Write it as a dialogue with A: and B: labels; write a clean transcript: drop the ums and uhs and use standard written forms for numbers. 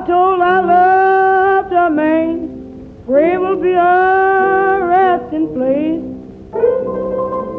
A: told I loved her, man. Grave will be a resting place.